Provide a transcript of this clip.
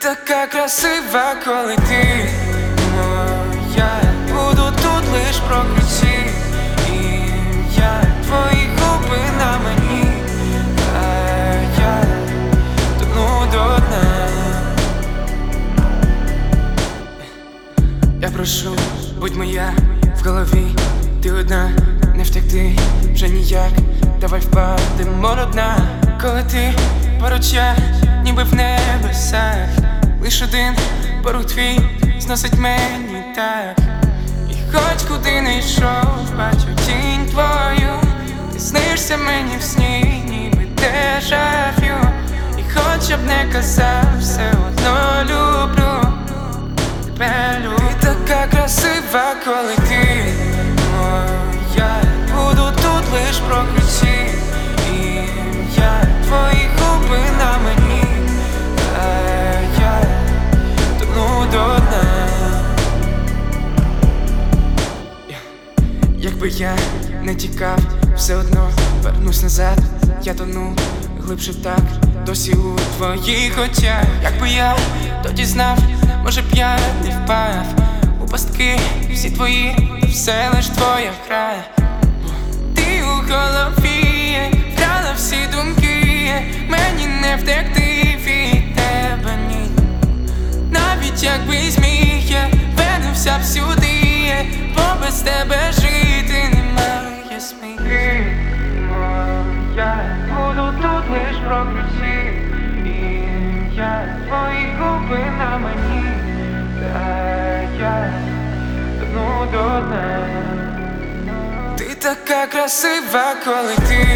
така красива, коли ти моя. Буду тут лиш прокричи ім'я, твої губи на мені, а я тону до дна. Я прошу, будь моя в голові, ти одна, не втекти вже ніяк. Давай впадемо до дна, коли ти поруч я, ніби в небесах. Лиш один порух твій зносить мені так. І хоч куди не йшов, бачу тінь твою. Ти снишся мені в сні, ніби дежавю. І хоч я б не казав, все одно люблю тебе, люблю. Ти така красива, коли ти моя. Буду тут лиш прокричи ім'я, твої губи на мені, а я тону до дна. Якби я не тікав, все одно вернусь назад. Я тону глибше так, досі у твоїх очах. Якби я тоді знав, може б я не впав у пастки всі твої, все лиш твоя гра. Ти у голові, вкрала всі думки, мені не втекти від тебе, ні. Навіть якби зміг, я вернувся б сюди, бо без тебе жити немає сміх. Я буду тут лиш прокричи ім'я, твої губи на мені, та я тону до дна. Ти така красива, коли ти